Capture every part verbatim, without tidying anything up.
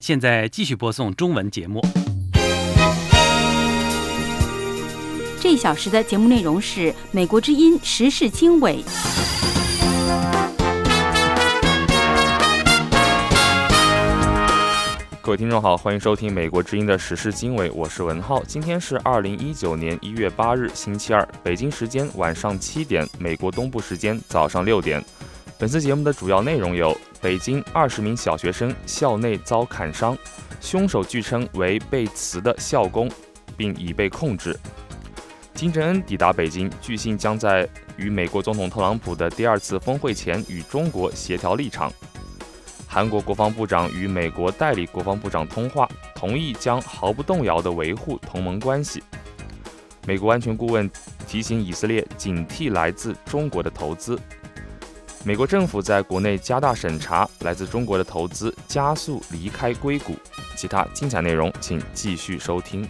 现在继续播送中文节目。 这一小时的节目内容是美国之音时事经纬。 各位听众好，欢迎收听美国之音的时事经纬，我是文浩。今天是二零一九年一月八日，星期二，北京时间晚上七点，美国东部时间早上六点。本次节目的主要内容有：北京二十名小学生校内遭砍伤，凶手据称为被辞的校工，并已被控制。金正恩抵达北京，据信将在与美国总统特朗普的第二次峰会前与中国协调立场。韩国国防部长与美国代理国防部长通话，同意将毫不动摇地维护同盟关系。美国安全顾问提醒以色列警惕来自中国的投资。美国政府在国内加大审查来自中国的投资，加速离开硅谷。其他精彩内容请继续收听。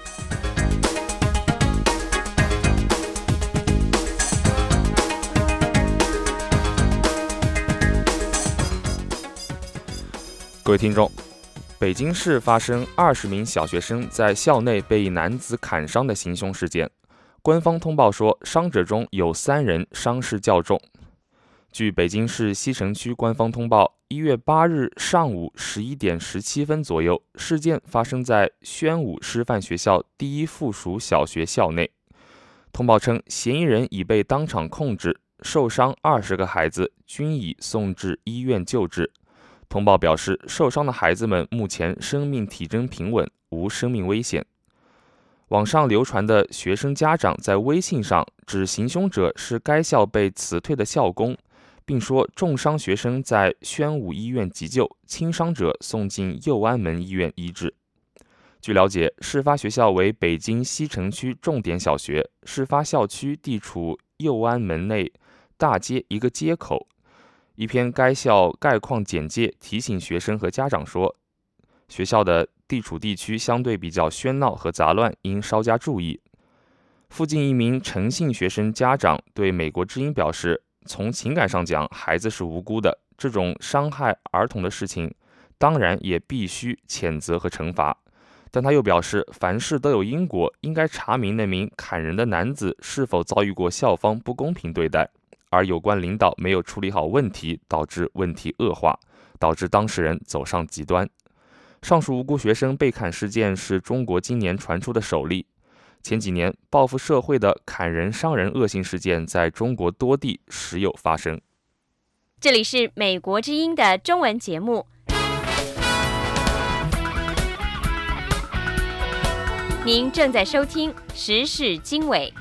各位听众，北京市发生二十名小学生在校内被一男子砍伤的行凶事件。官方通报说，伤者中有三人伤势较重。据北京市西城区官方通报，一月八日上午十一点十七分左右，事件发生在宣武师范学校第一附属小学校内。通报称，嫌疑人已被当场控制，受伤二十个孩子均已送至医院救治。通报表示，受伤的孩子们目前生命体征平稳，无生命危险。网上流传的学生家长在微信上指行凶者是该校被辞退的校工，并说重伤学生在宣武医院急救，轻伤者送进右安门医院医治。据了解，事发学校为北京西城区重点小学，事发校区地处右安门内大街一个街口。一篇该校概况简介提醒学生和家长说，学校的地处地区相对比较喧闹和杂乱，应稍加注意。附近一名陈姓学生家长对美国之音表示，从情感上讲，孩子是无辜的，这种伤害儿童的事情当然也必须谴责和惩罚。但他又表示，凡事都有因果，应该查明那名砍人的男子是否遭遇过校方不公平对待，而有关领导没有处理好问题，导致问题恶化，导致当事人走上极端。上述无辜学生被砍事件是中国今年传出的首例。前几年，报复社会的砍人伤人恶性事件在中国多地时有发生。 这里是美国之音的中文节目，您正在收听时事经纬。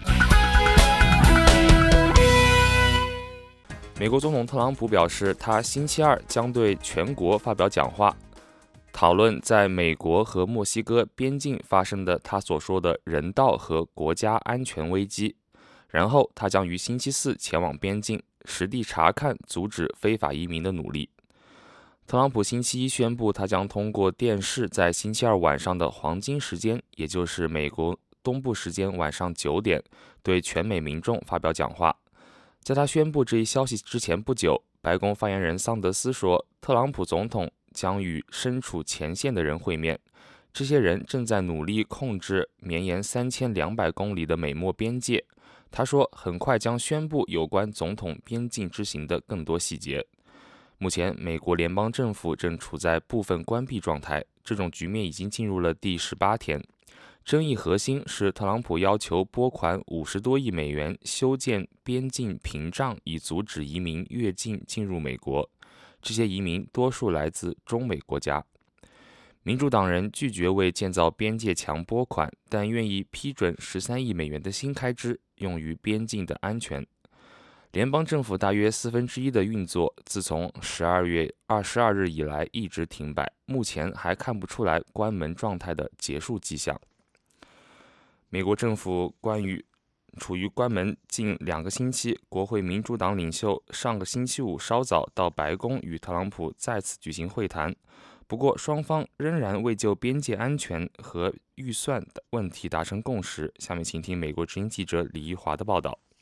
美国总统特朗普表示，他星期二将对全国发表讲话，讨论在美国和墨西哥边境发生的他所说的人道和国家安全危机。然后他将于星期四前往边境，实地查看阻止非法移民的努力。特朗普星期一宣布，他将通过电视在星期二晚上的黄金时间，也就是美国东部时间晚上九点，对全美民众发表讲话。在他宣布这一消息之前不久，白宫发言人桑德斯说，特朗普总统将与身处前线的人会面，这些人正在努力控制绵延三千两百公里的美墨边界。他说，很快将宣布有关总统边境之行的更多细节。目前，美国联邦政府正处在部分关闭状态，这种局面已经进入了第十八天。争议核心是特朗普要求拨款五十多亿美元修建边境屏障，以阻止移民越境进入美国。这些移民多数来自中美国家。民主党人拒绝为建造边界墙拨款，但愿意批准十三亿美元的新开支，用于边境的安全。联邦政府大约四分之一的运作自从十二月二十二日以来一直停摆，目前还看不出来关门状态的结束迹象。美国政府关于处于关门近两个星期，国会民主党领袖上个星期五稍早到白宫与特朗普再次举行会谈，不过双方仍然未就边界安全和预算的问题达成共识。下面请听美国之音记者李一华的报道。 美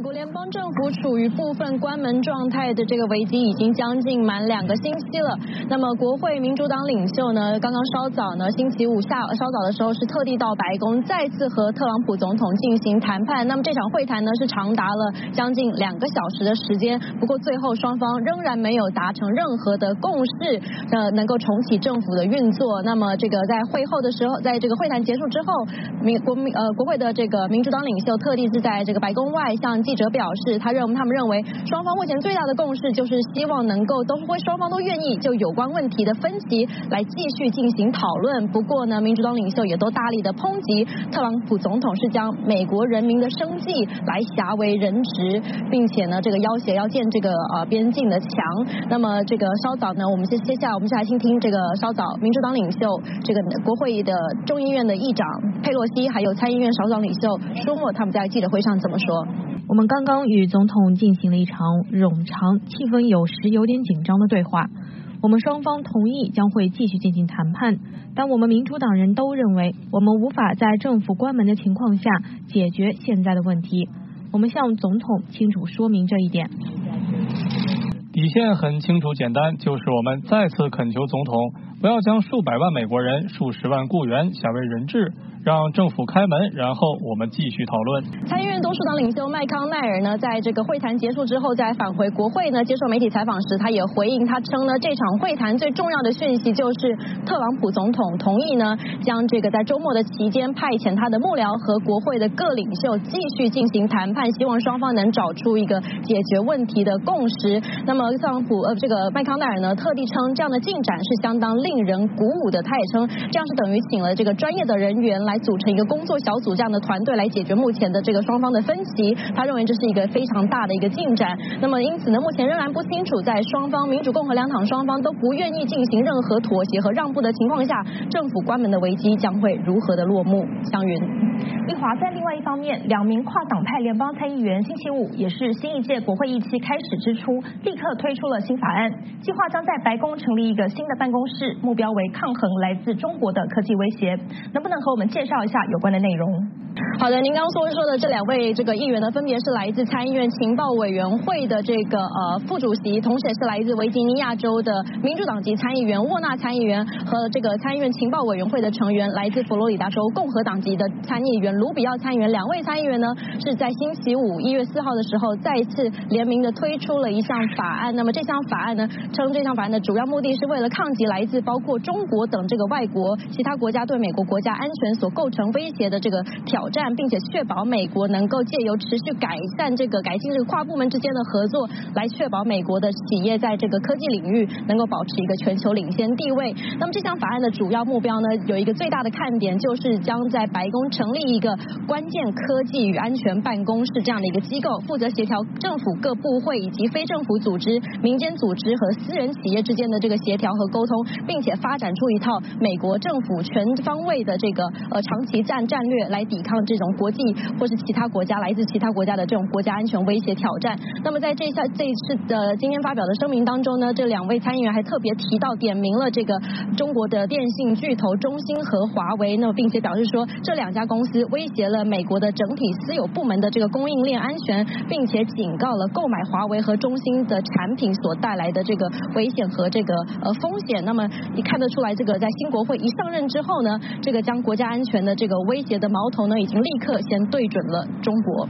美国联邦政府处于部分关门状态的这个危机已经将近满两个星期了。那么国会民主党领袖呢，刚刚稍早呢，星期五下稍早的时候是特地到白宫再次和特朗普总统进行谈判。那么这场会谈呢是长达了将近两个小时的时间，不过最后双方仍然没有达成任何的共识，呃，能够重启政府的运作。那么这个在会后的时候，在这个会谈结束之后，民国民呃国会的这个民主党领袖特地是在这个白宫外向记者表示，他认他们认为双方目前最大的共识就是希望能够都会双方都愿意就有关问题的分歧来继续进行讨论。不过呢，民主党领袖也都大力的抨击特朗普总统是将美国人民的生计来挟为人质，并且呢这个要挟要建这个呃边境的墙。那么这个稍早呢，我们接接下来我们先来听听这个稍早民主党领袖这个国会的众议院的议长佩洛西，还有参议院少数党领袖舒默他们在记者会上怎么说。 我们刚刚与总统进行了一场冗长、气氛有时有点紧张的对话。我们双方同意将会继续进行谈判，但我们民主党人都认为我们无法在政府关门的情况下解决现在的问题。我们向总统清楚说明这一点。 底线很清楚简单，就是我们再次恳求总统不要将数百万美国人、数十万雇员挟为人质，让政府开门，然后我们继续讨论。 参议院多数党领袖麦康奈尔呢，在这个会谈结束之后，在返回国会呢接受媒体采访时，他也回应，他称呢这场会谈最重要的讯息就是特朗普总统同意呢将这个在周末的期间派遣他的幕僚和国会的各领袖继续进行谈判，希望双方能找出一个解决问题的共识。那么特朗普呃这个麦康奈尔呢特地称这样的进展是相当令人鼓舞的，他也称这样是等于请了这个专业的人员来组成一个工作小组这样的团队来解决目前的这个双方的分歧，他认为这是一个非常大的一个进展。那么因此呢，目前仍然不清楚在双方民主共和两党双方都不愿意进行任何妥协和让步的情况下，政府关门的危机将会如何的落幕。湘云。 一华在另外一方面，两名跨党派联邦参议员星期五也是新一届国会议期开始之初，立刻推出了新法案，计划将在白宫成立一个新的办公室，目标为抗衡来自中国的科技威胁。能不能和我们介绍一下有关的内容？ 好的，您刚刚所说的这两位这个议员呢，分别是来自参议院情报委员会的这个呃副主席，同时也是来自维吉尼亚州的民主党籍参议员沃纳参议员和这个参议院情报委员会的成员，来自佛罗里达州共和党籍的参议员卢比奥参议员。两位参议员呢是在星期五一月四号的时候再一次联名的推出了一项法案。那么这项法案呢，称这项法案的主要目的是为了抗击来自包括中国等这个外国其他国家对美国国家安全所构成威胁的这个挑战，并且确保美国能够借由持续改善这个改进这个跨部门之间的合作，来确保美国的企业在这个科技领域能够保持一个全球领先地位。那么这项法案的主要目标呢，有一个最大的看点，就是将在白宫成立一个关键科技与安全办公室这样的一个机构，负责协调政府各部会以及非政府组织、民间组织和私人企业之间的这个协调和沟通，并且发展出一套美国政府全方位的这个呃长期战战略来抵抗这种国际或是其他国家来自其他国家的这种国家安全威胁挑战。那么在这一下这一次的今天发表的声明当中呢，这两位参议员还特别提到点名了这个中国的电信巨头中兴和华为，那么并且表示说这两家公司威胁了美国的整体私有部门的这个供应链安全，并且警告了购买华为和中兴的产品所带来的这个危险和这个呃风险。那么你看得出来，这个在新国会一上任之后呢，这个将国家安全的这个威胁的矛头呢，已经立刻先对准了中国。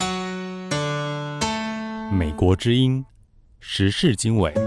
美国之音时事经纬。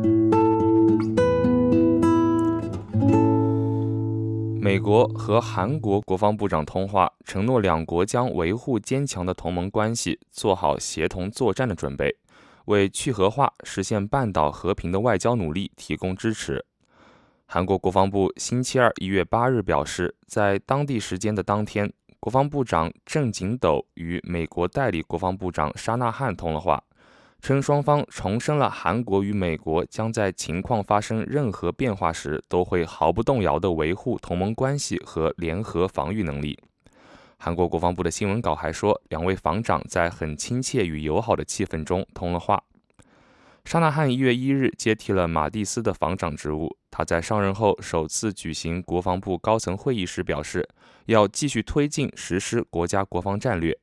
美国和韩国国防部长通话，承诺两国将维护坚强的同盟关系，做好协同作战的准备，为去核化、实现半岛和平的外交努力提供支持。韩国国防部星期二一月八日表示，在当地时间的当天，国防部长郑景斗与美国代理国防部长沙纳汉通了话，称双方重申了韩国与美国将在情况发生任何变化时都会毫不动摇地维护同盟关系和联合防御能力。韩国国防部的新闻稿还说，两位防长在很亲切与友好的气氛中通了话。沙纳汉一月一日接替了马蒂斯的防长职务，他在上任后首次举行国防部高层会议时表示，要继续推进实施国家国防战略，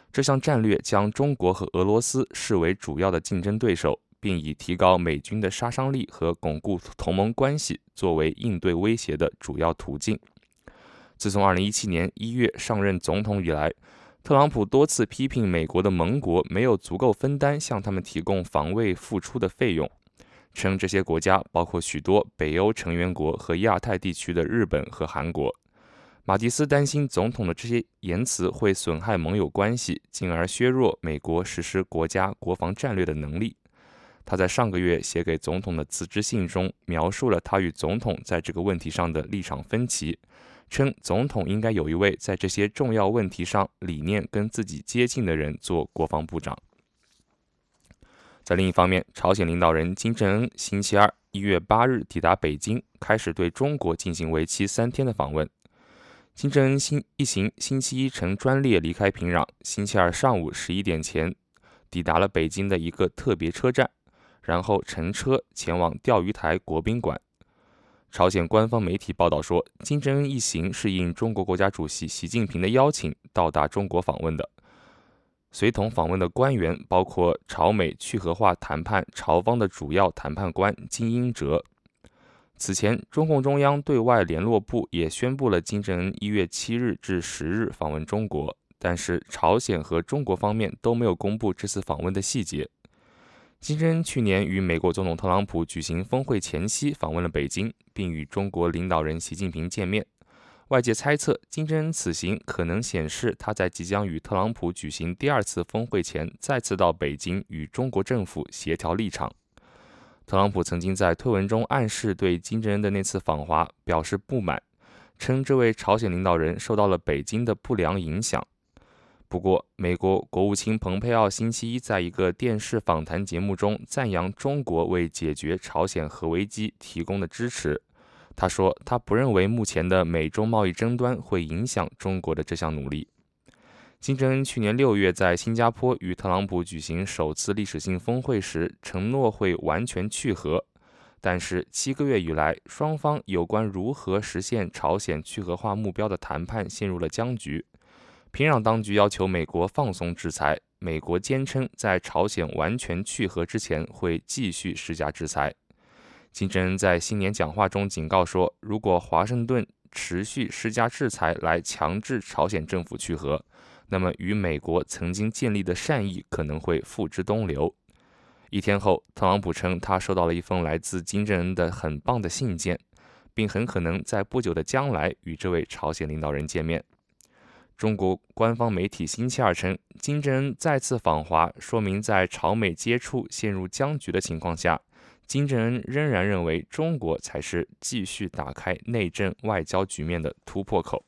这项战略将中国和俄罗斯视为主要的竞争对手，并以提高美军的杀伤力和巩固同盟关系作为应对威胁的主要途径。自从二零一七年一月上任总统以来，特朗普多次批评美国的盟国没有足够分担向他们提供防卫付出的费用，称这些国家包括许多北欧成员国和亚太地区的日本和韩国。马蒂斯担心总统的这些言辞会损害盟友关系，进而削弱美国实施国家国防战略的能力。他在上个月写给总统的辞职信中描述了他与总统在这个问题上的立场分歧，称总统应该有一位在这些重要问题上理念跟自己接近的人做国防部长。在另一方面，朝鲜领导人金正恩星期二一月八日抵达北京，开始对中国进行为期三天的访问。金正恩一行星期一乘专列离开平壤，星期二上午十一点前抵达了北京的一个特别车站，然后乘车前往钓鱼台国宾馆。朝鲜官方媒体报道说，金正恩一行是应中国国家主席习近平的邀请到达中国访问的。随同访问的官员包括朝美去核化谈判朝方的主要谈判官金英哲。此前，中共中央对外联络部也宣布了金正恩一月七日至十日访问中国，但是朝鲜和中国方面都没有公布这次访问的细节。金正恩去年与美国总统特朗普举行峰会前夕访问了北京，并与中国领导人习近平见面。外界猜测，金正恩此行可能显示他在即将与特朗普举行第二次峰会前，再次到北京与中国政府协调立场。特朗普曾经在推文中暗示对金正恩的那次访华表示不满，称这位朝鲜领导人受到了北京的不良影响。不过，美国国务卿蓬佩奥星期一在一个电视访谈节目中赞扬中国为解决朝鲜核危机提供的支持。他说，他不认为目前的美中贸易争端会影响中国的这项努力。金正恩去年六月在新加坡与特朗普举行首次历史性峰会时，承诺会完全去核，但是七个月以来，双方有关如何实现朝鲜去核化目标的谈判陷入了僵局。平壤当局要求美国放松制裁，美国坚称在朝鲜完全去核之前会继续施加制裁。金正恩在新年讲话中警告说，如果华盛顿持续施加制裁来强制朝鲜政府去核，那么与美国曾经建立的善意可能会付之东流。一天后，特朗普称他收到了一封来自金正恩的很棒的信件，并很可能在不久的将来与这位朝鲜领导人见面。中国官方媒体星期二称，金正恩再次访华，说明在朝美接触陷入僵局的情况下，金正恩仍然认为中国才是继续打开内政外交局面的突破口。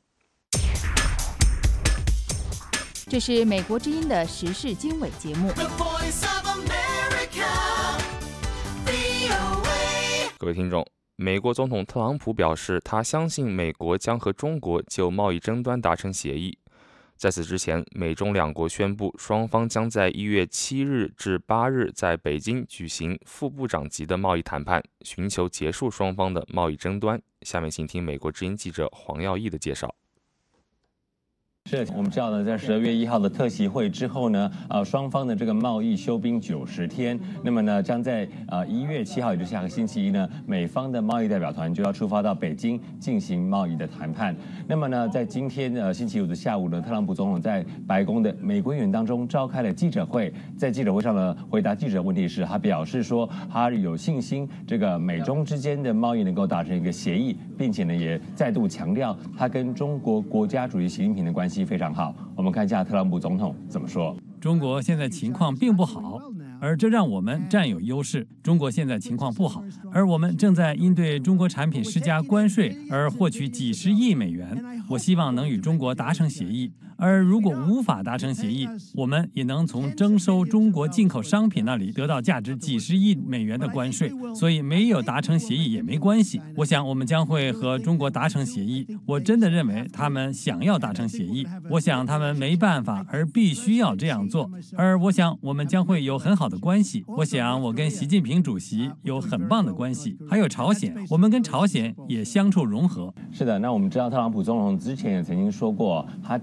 这是美国之音的时事经纬节目。 各位听众，美国总统特朗普表示，他相信美国将和中国就贸易争端达成协议。在此之前，美中两国宣布，双方将在一月七日至八日在北京举行副部长级的贸易谈判，寻求结束双方的贸易争端。下面请听美国之音记者黄耀义的介绍。 是我们知道呢，在十二月一号的特席会之后呢，呃，双方的这个贸易休兵九十天。那么呢，将在呃一月七号，也就是下个星期一呢，美方的贸易代表团就要出发到北京进行贸易的谈判。那么呢，在今天呃星期五的下午呢，特朗普总统在白宫的美国园当中召开了记者会，在记者会上呢，回答记者问题时，他表示说，他有信心这个美中之间的贸易能够达成一个协议，并且呢，也再度强调他跟中国国家主席习近平的关系非常好。我们看一下特朗普总统怎么说。 中国现在情况并不好，而这让我们占有优势。中国现在情况不好，而我们正在因对中国产品施加关税而获取几十亿美元。我希望能与中国达成协议，而如果无法达成协议，我们也能从征收中国进口商品那里得到价值几十亿美元的关税。所以没有达成协议也没关系。我想我们将会和中国达成协议。我真的认为他们想要达成协议，我想他们没办法而必须要这样做，而我想我们将会有很好的关系。我想我跟习近平主席有很棒的关系，还有朝鲜，我们跟朝鲜也相处融合。 是的，那我们知道特朗普总统之前也曾经说过，他担心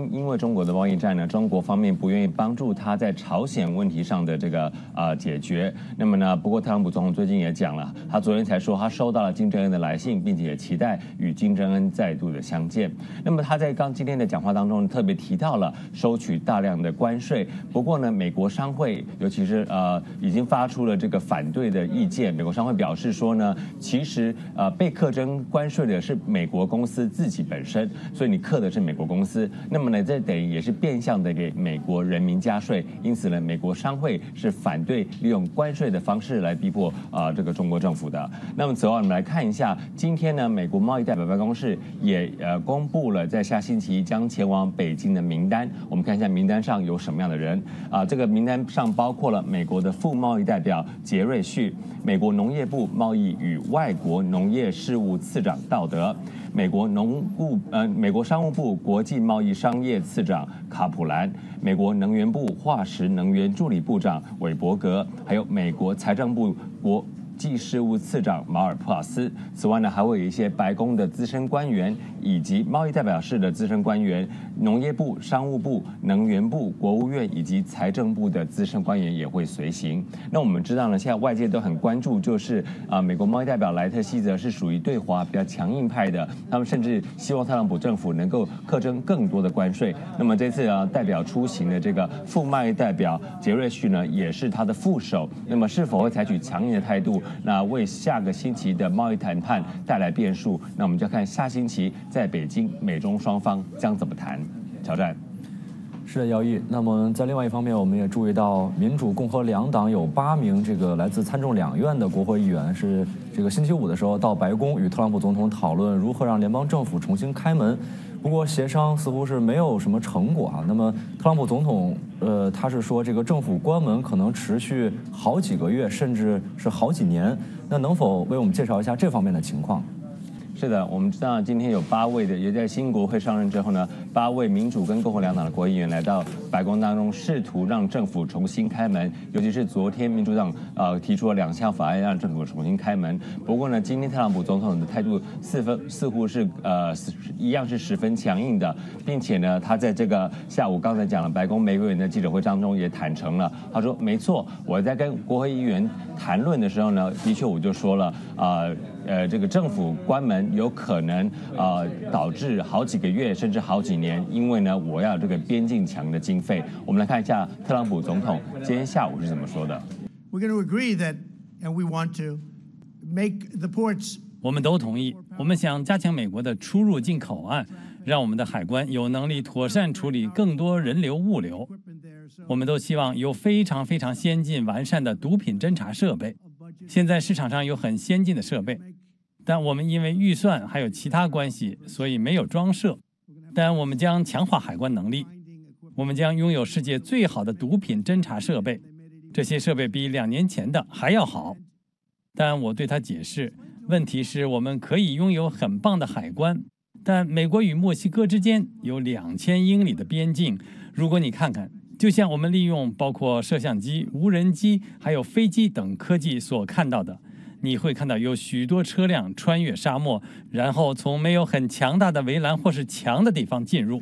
中因为中国的贸易战呢，中国方面不愿意帮助他在朝鲜问题上的这个啊、呃、解决。那么呢，不过特朗普总统最近也讲了，他昨天才说他收到了金正恩的来信，并且也期待与金正恩再度的相见。那么他在刚今天的讲话当中特别提到了收取大量的关税。不过呢，美国商会尤其是呃已经发出了这个反对的意见。美国商会表示说呢，其实呃被课征关税的是美国公司自己本身，所以你课的是美国公司。那么呢，这等于也是变相的给美国人民加税。因此呢，美国商会是反对利用关税的方式来逼迫啊、呃、这个中国政府的。那么此外，我们来看一下，今天呢，美国贸易代表办公室也呃公布了在下星期一将前往北京的名单。我们看一下名单上有什么样的人啊、呃？这个名单上包括了美国的副贸易代表杰瑞旭，美国农业部贸易与外国农业事务次长道德，美国农务呃美国商务部国际贸易商业次长卡普兰，美国能源部化石能源助理部长韦伯格，还有美国财政部国际事务次长马尔普瓦斯。此外呢，还会有一些白宫的资深官员，以及贸易代表室的资深官员、农业部、商务部、能源部、国务院以及财政部的资深官员也会随行。那我们知道呢，现在外界都很关注，就是啊、呃，美国贸易代表莱特希泽是属于对华比较强硬派的，他们甚至希望特朗普政府能够课征更多的关税。那么这次啊，代表出行的这个副贸易代表杰瑞旭呢，也是他的副手。那么是否会采取强硬的态度？那为下个星期的贸易谈判带来变数，那我们就要看下星期在北京美中双方将怎么谈。挑战。 是的，姚毅。那么在另外一方面，我们也注意到，民主、共和两党有八名这个来自参众两院的国会议员是这个星期五的时候到白宫与特朗普总统讨论如何让联邦政府重新开门。不过协商似乎是没有什么成果啊。那么特朗普总统呃，他是说这个政府关门可能持续好几个月，甚至是好几年。那能否为我们介绍一下这方面的情况？ 是的，我们知道今天有八位的，也在新国会上任之后呢，八位民主跟共和两党的国会议员来到白宫当中，试图让政府重新开门。尤其是昨天民主党呃提出了两项法案让政府重新开门。不过呢，今天特朗普总统的态度似分似乎是呃一样是十分强硬的，并且呢，他在这个下午刚才讲了白宫每个人的记者会当中也坦诚了，他说没错，我在跟国会议员谈论的时候呢，的确我就说了啊。呃呃，这个政府关门有可能呃导致好几个月甚至好几年，因为呢，我要这个边境墙的经费。我们来看一下特朗普总统今天下午是怎么说的。 We're going to agree that, and we want to make the ports. 我们都同意，我们想加强美国的出入境口岸，让我们的海关有能力妥善处理更多人流物流。我们都希望有非常非常先进完善的毒品侦查设备。现在市场上有很先进的设备，但我们因为预算还有其他关系，所以没有装设。但我们将强化海关能力，我们将拥有世界最好的毒品侦查设备，这些设备比两年前的还要好。但我对他解释，问题是我们可以拥有很棒的海关，但美国与墨西哥之间有两千英里的边境。如果你看看，就像我们利用包括摄像机、无人机还有飞机等科技所看到的，你会看到有许多车辆穿越沙漠，然后从没有很强大的围栏或是墙的地方进入。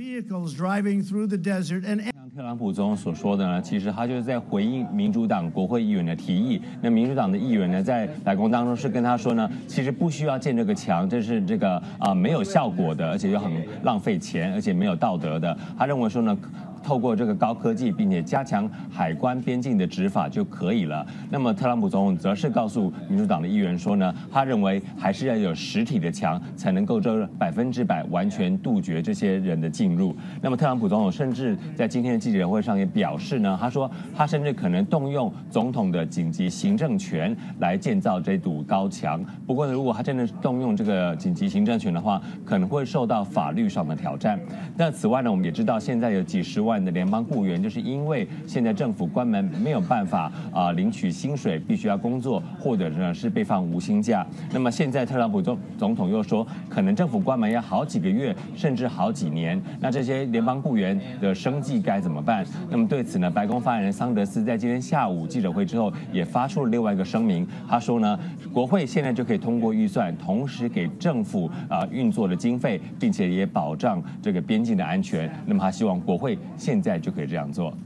特朗普总统所说的呢，其实他就是在回应民主党国会议员的提议。那民主党的议员呢，在白宫当中是跟他说呢，其实不需要建这个墙，这是这个啊、呃、没有效果的，而且又很浪费钱，而且没有道德的。他认为说呢，透过这个高科技，并且加强海关边境的执法就可以了。那么特朗普总统则是告诉民主党的议员说呢，他认为还是要有实体的墙，才能够这百分之百完全杜绝这些人的进入。那么特朗普总统甚至在今天的记者会上也表示呢，他说他甚至可能动用总统的紧急行政权来建造这堵高墙。不过呢，如果他真的动用这个紧急行政权的话，可能会受到法律上的挑战。那此外呢，我们也知道现在有几十万万的联邦雇员，就是因为现在政府关门没有办法啊、呃、领取薪水，必须要工作，或者呢是被放无薪假。那么现在特朗普总总统又说，可能政府关门要好几个月，甚至好几年。那这些联邦雇员的生计该怎么办？那么对此呢，白宫发言人桑德斯在今天下午记者会之后也发出了另外一个声明，他说呢，国会现在就可以通过预算，同时给政府啊、呃、运作的经费，并且也保障这个边境的安全。那么他希望国会现在就可以这样做。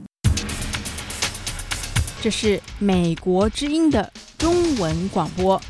这是美国之音的中文广播。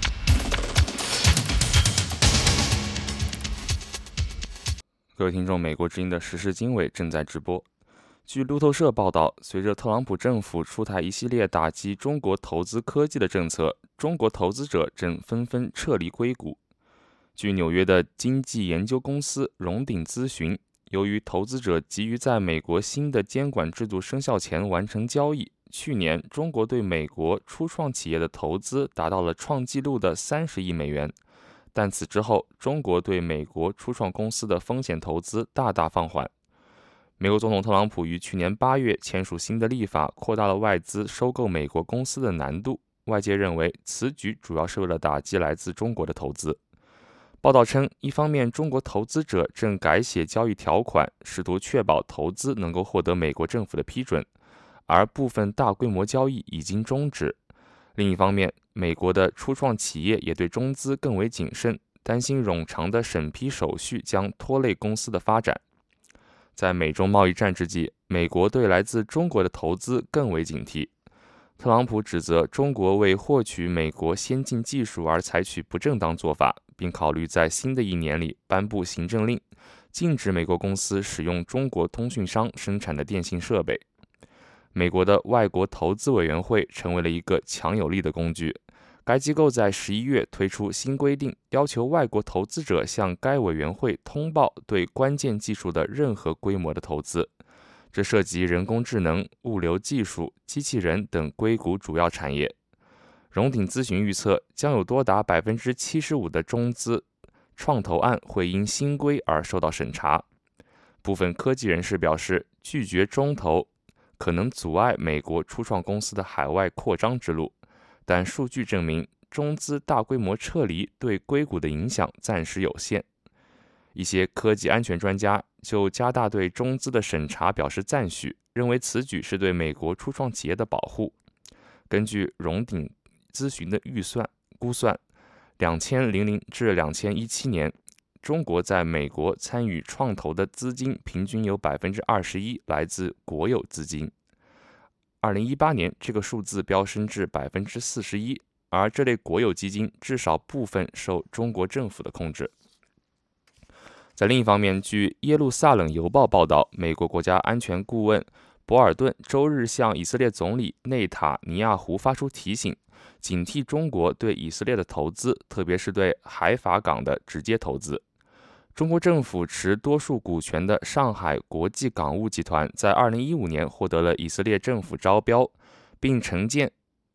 各位听众，美国之音的时事经纬正在直播。据路透社报道，随着特朗普政府出台一系列打击中国投资科技的政策，中国投资者正纷纷撤离硅谷。据纽约的经济研究公司荣鼎咨询，由于投资者急于在美国新的监管制度生效前完成交易，去年中国对美国初创企业的投资达到了创纪录的三十亿美元。但此之后，中国对美国初创公司的风险投资大大放缓。美国总统特朗普于去年八月签署新的立法，扩大了外资收购美国公司的难度。外界认为此举主要是为了打击来自中国的投资。报道称，一方面中国投资者正改写交易条款，试图确保投资能够获得美国政府的批准，而部分大规模交易已经终止。另一方面，美国的初创企业也对中资更为谨慎，担心冗长的审批手续将拖累公司的发展。在美中贸易战之际，美国对来自中国的投资更为警惕。特朗普指责中国为获取美国先进技术而采取不正当做法，并考虑在新的一年里颁布行政令，禁止美国公司使用中国通讯商生产的电信设备。美国的外国投资委员会成为了一个强有力的工具。该机构在十一月推出新规定，要求外国投资者向该委员会通报对关键技术的任何规模的投资。这涉及人工智能、物流技术、机器人等硅谷主要产业。荣鼎咨询预测，将有多达百分之七十五的中资创投案会因新规而受到审查。部分科技人士表示，拒绝中投可能阻碍美国初创公司的海外扩张之路，但数据证明，中资大规模撤离对硅谷的影响暂时有限。一些科技安全专家就加大对中资的审查表示赞许，认为此举是对美国初创企业的保护。根据荣鼎咨询的预算估算，两千零零至两千一七年，中国在美国参与创投的资金平均有百分之二十一来自国有资金。二零一八年，这个数字飙升至百分之四十一，而这类国有基金至少部分受中国政府的控制。在另一方面，据耶路撒冷邮报报道，美国国家安全顾问博尔顿周日向以色列总理内塔尼亚胡发出提醒，警惕中国对以色列的投资，特别是对海法港的直接投资。中国政府持多数股权的上海国际港务集团在二零一五年获得了以色列政府招标，并承建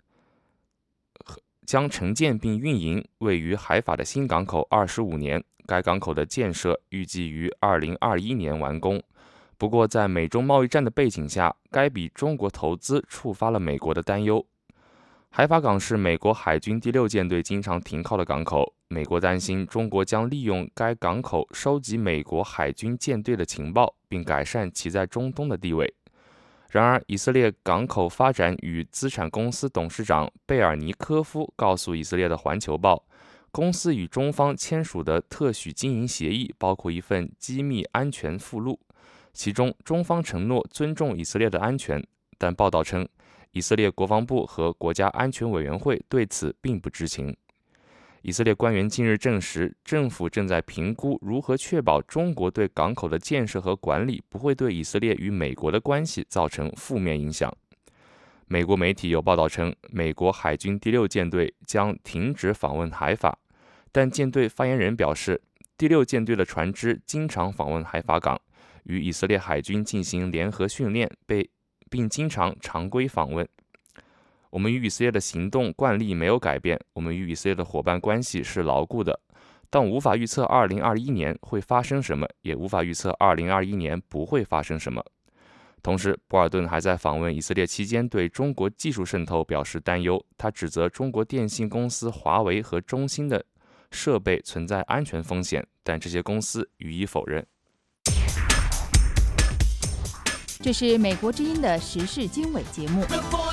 将承建并运营位于海法的新港口二十五年。该港口的建设预计于二零二一年完工。不过，在美中贸易战的背景下，该笔中国投资触发了美国的担忧。海法港是美国海军第六舰队经常停靠的港口，美国担心中国将利用该港口收集美国海军舰队的情报，并改善其在中东的地位。然而，以色列港口发展与资产公司董事长贝尔尼科夫告诉以色列的《环球报》，公司与中方签署的特许经营协议包括一份机密安全附录，其中中方承诺尊重以色列的安全，但报道称，以色列国防部和国家安全委员会对此并不知情。以色列官员近日证实，政府正在评估如何确保中国对港口的建设和管理不会对以色列与美国的关系造成负面影响。美国媒体有报道称，美国海军第六舰队将停止访问海法，但舰队发言人表示，第六舰队的船只经常访问海法港，与以色列海军进行联合训练，被并经常常规访问。我们与以色列的行动惯例没有改变，我们与以色列的伙伴关系是牢固的，但无法预测二零二一年会发生什么，也无法预测二零二一年不会发生什么。 同时，博尔顿还在访问以色列期间对中国技术渗透表示担忧，他指责中国电信公司华为和中兴的设备存在安全风险，但这些公司予以否认。 这是美国之音的时事经纬节目。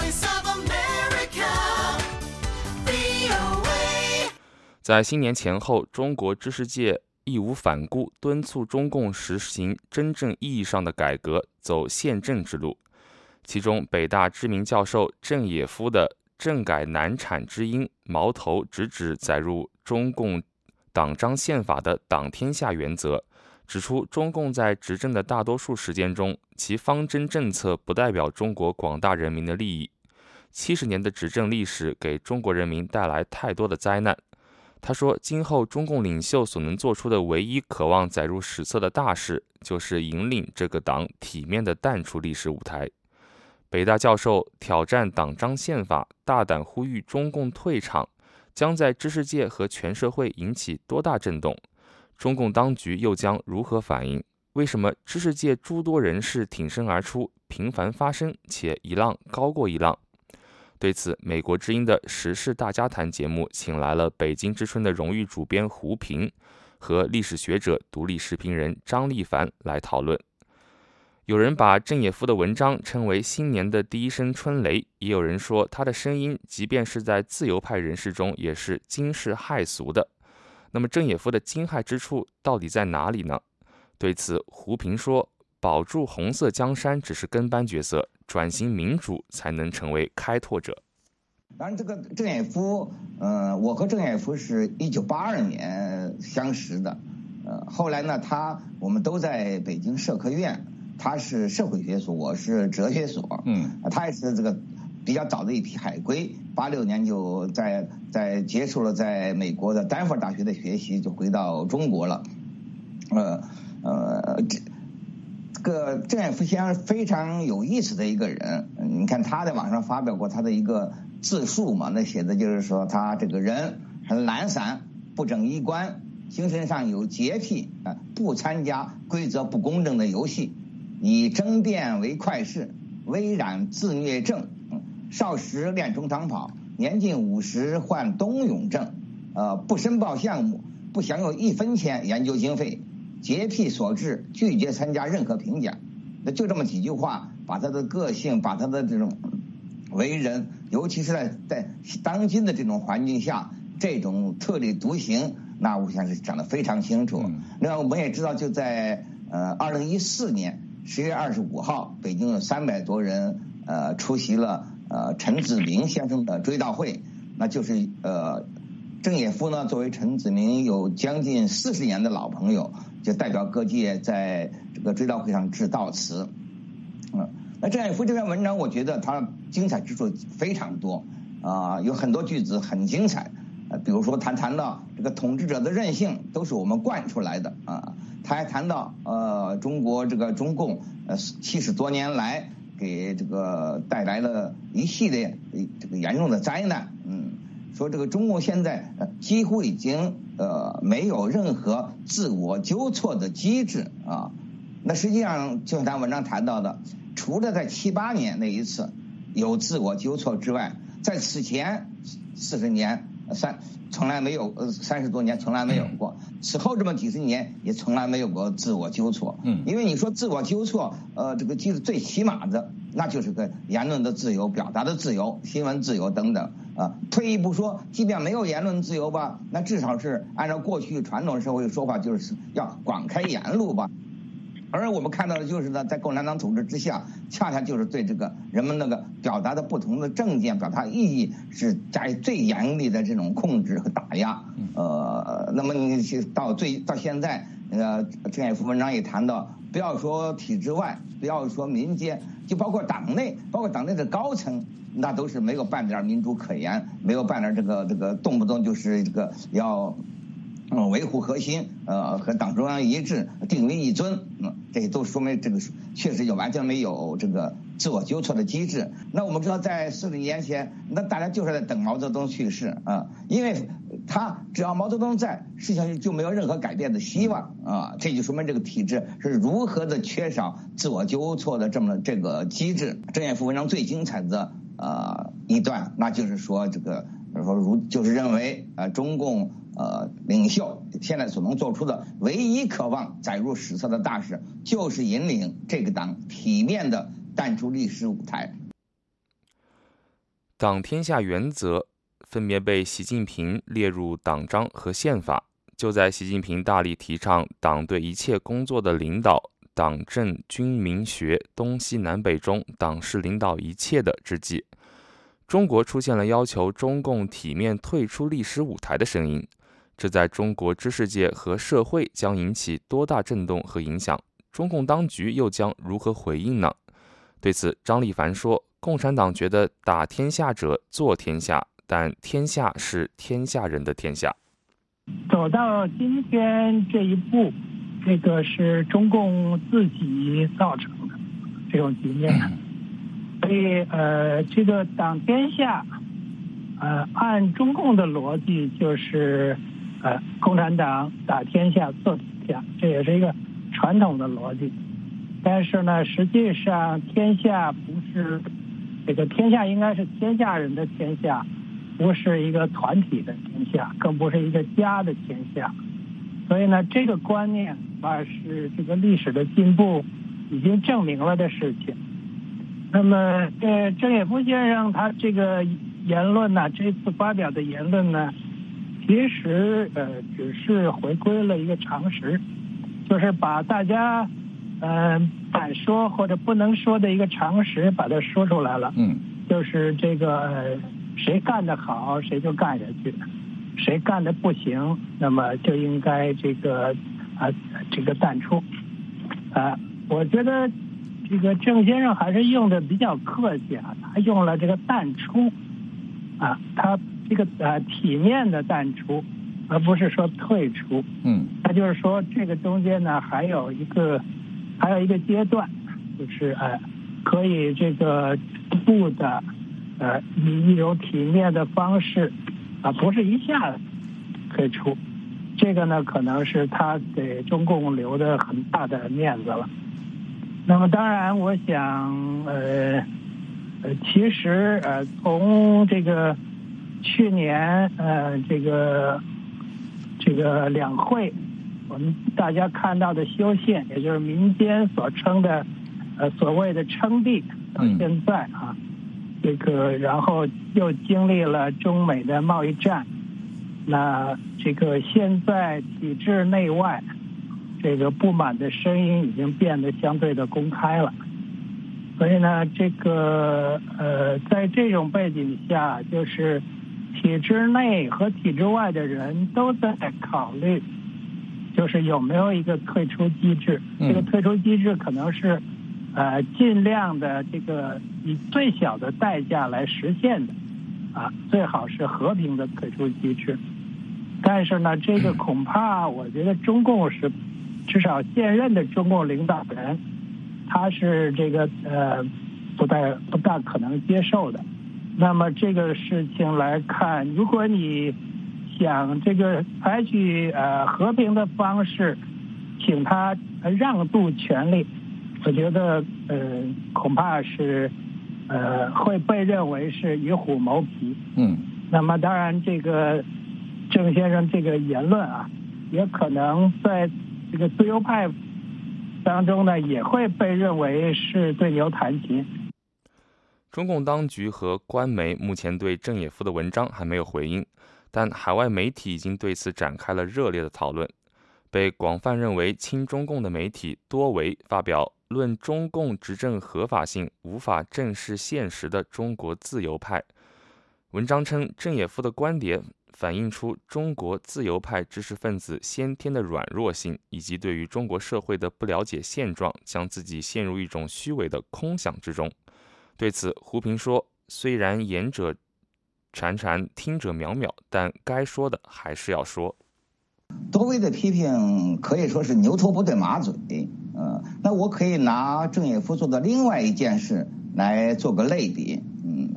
在新年前后，中国知识界义无反顾敦促中共实行真正意义上的改革，走宪政之路。其中，北大知名教授郑也夫的政改难产之因矛头直指载入中共党章宪法的党天下原则，指出中共在执政的大多数时间中，其方针政策不代表中国广大人民的利益。七十年的执政历史给中国人民带来太多的灾难。他说，今后中共领袖所能做出的唯一渴望载入史册的大事，就是引领这个党体面地淡出历史舞台。北大教授挑战党章宪法，大胆呼吁中共退场，将在知识界和全社会引起多大震动？中共当局又将如何反应？为什么知识界诸多人士挺身而出，频繁发声，且一浪高过一浪？对此，美国之音的时事大家谈节目请来了北京之春的荣誉主编胡平和历史学者、独立时评人张立凡来讨论。有人把郑也夫的文章称为新年的第一声春雷，也有人说他的声音即便是在自由派人士中也是惊世骇俗的。那么郑也夫的惊骇之处到底在哪里呢？对此，胡平说，保住红色江山只是跟班角色，转型民主才能成为开拓者。 当然，这个郑也夫，呃，我和郑也夫是一九八二年相识的，呃，后来呢，他我们都在北京社科院，他是社会学所，我是哲学所，嗯，他也是这个比较早的一批海归，八六年就在在结束了在美国的丹佛大学的学习，就回到中国了，呃呃这。这个郑也夫先生非常有意思的一个人，你看他在网上发表过他的一个自述嘛，那写的就是说他这个人很懒散，不整衣冠，精神上有洁癖啊，不参加规则不公正的游戏，以争辩为快事，微染自虐症，少时练中长跑，年近五十患冬泳症，呃，不申报项目，不享有一分钱研究经费。洁癖所致，拒绝参加任何评奖。那就这么几句话，把他的个性，把他的这种为人，尤其是在在当今的这种环境下，这种特立独行，那我想是讲得非常清楚。那、嗯、我们也知道，就在呃二零一四年十月二十五号，北京有三百多人呃出席了呃陈子明先生的追悼会，那就是呃郑也夫呢，作为陈子明有将近四十年的老朋友。就代表各界在这个追悼会上致悼词，嗯，那郑也夫这篇文章，我觉得他精彩之处非常多啊、呃，有很多句子很精彩，呃，比如说他谈到这个统治者的任性都是我们惯出来的啊，他还谈到呃中国这个中共呃七十多年来给这个带来了一系列这个严重的灾难，嗯，说这个中共现在呃几乎已经。呃，没有任何自我纠错的机制啊。那实际上，就像他文章谈到的，除了在七八年那一次有自我纠错之外，在此前四十年三从来没有呃三十多年从来没有过，此后这么几十年也从来没有过自我纠错。嗯，因为你说自我纠错，呃，这个机制最起码的，那就是个言论的自由、表达的自由、新闻自由等等。啊，退一步说，即便没有言论自由吧，那至少是按照过去传统社会说法，就是要广开言路吧。而我们看到的就是呢，在共产党统治之下，恰恰就是对这个人们那个表达的不同的政见、表达意义是加以最严厉的这种控制和打压。呃，那么你到最到现在，呃，郑也夫文章也谈到，不要说体制外，不要说民间，就包括党内，包括党内的高层。那都是没有半点民主可言，没有半点这个这个动不动就是这个要嗯维护核心，呃和党中央一致，定于一尊，嗯，这都说明这个确实就完全没有这个自我纠错的机制。那我们知道，在四十年前，那大家就是在等毛泽东去世啊，因为他只要毛泽东在，事情就没有任何改变的希望啊！这就说明这个体制是如何的缺少自我纠错的这么这个机制。郑也夫文章最精彩的呃一段，那就是说这个说如就是认为呃中共呃领袖现在所能做出的唯一渴望载入史册的大事，就是引领这个党体面的淡出历史舞台。 党天下原则分别被习近平列入党章和宪法。就在习近平大力提倡党对一切工作的领导，党政军民学东西南北中党是领导一切的之际，中国出现了要求中共体面退出历史舞台的声音。这在中国知识界和社会将引起多大震动和影响？中共当局又将如何回应呢？对此，张立凡说，共产党觉得打天下者做天下，但天下是天下人的天下。 走到今天这一步，这个是中共自己造成的这种局面。所以呃，这个党天下，呃，按中共的逻辑就是呃，共产党打天下做天下，这也是一个传统的逻辑。但是呢，实际上天下不是这个天下，应该是天下人的天下，不是一个团体的天下，更不是一个家的天下。所以呢，这个观念啊，是这个历史的进步已经证明了的事情。那么，呃，郑也夫先生他这个言论呢，这次发表的言论呢，其实呃只是回归了一个常识，就是把大家呃敢说或者不能说的一个常识把它说出来了。 嗯， 就是这个、呃、谁干得好谁就干下去，谁干得不行，那么就应该这个啊、呃、这个淡出。啊、呃，我觉得这个郑先生还是用的比较客气啊，他用了这个淡出啊，他这个呃体面的淡出，而不是说退出。 嗯， 他就是说这个中间呢还有一个还有一个阶段，就是呃可以这个逐步的呃以一种体面的方式啊，不是一下子退出。这个呢可能是他给中共留的很大的面子了。那么当然我想呃呃其实呃从这个去年呃这个这个两会我们大家看到的修宪，也就是民间所称的呃所谓的称帝，到现在啊、嗯、这个然后又经历了中美的贸易战，那这个现在体制内外这个不满的声音已经变得相对的公开了。所以呢这个呃在这种背景下，就是体制内和体制外的人都在考虑，就是有没有一个退出机制。 嗯、 这个退出机制可能是呃尽量的这个以最小的代价来实现的啊，最好是和平的退出机制。但是呢这个恐怕我觉得中共是至少现任的中共领导人他是这个呃不大不大可能接受的。那么这个事情来看，如果你想这个采取呃和平的方式请他让渡权力，我觉得呃恐怕是呃会被认为是与虎谋皮。 嗯， 那么当然这个郑先生这个言论啊，也可能在这个自由派当中呢也会被认为是对牛弹琴。 中共当局和官媒目前对郑也夫的文章还没有回应，但海外媒体已经对此展开了热烈的讨论。被广泛认为亲中共的媒体多为发表论中共执政合法性无法正视现实的中国自由派文章称，郑也夫的观点反映出中国自由派知识分子先天的软弱性，以及对于中国社会的不了解现状，将自己陷入一种虚伪的空想之中。对此，胡平说，虽然言者潺潺，听者渺渺，但该说的还是要说。 多维的批评可以说是牛头不对马嘴。呃，那我可以拿郑也夫做的另外一件事来做个类比。嗯，